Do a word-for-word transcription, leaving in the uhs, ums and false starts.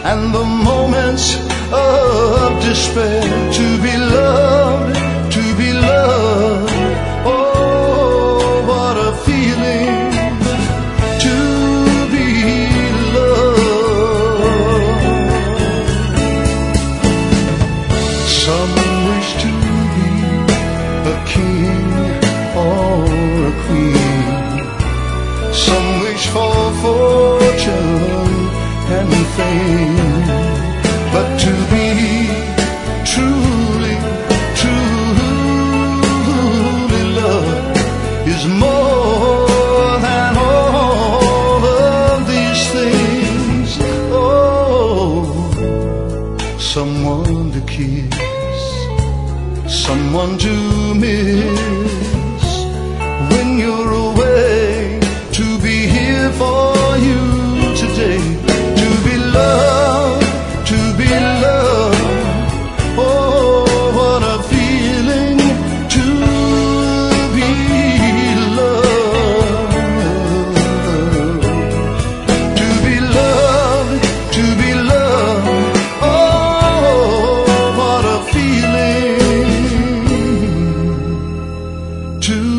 and the moments of despair. To be loved, to be loved, oh, what a feeling to be loved. Some wish to be a king or a queen, some wish for fortune and fame, but to be truly, truly loved is more than all of these things. Oh, someone to kiss, someone to miss when you're away, to be here for you today. To be loved, to be loved, oh, what a feeling to be loved. To be loved, to be loved, oh, what a feeling to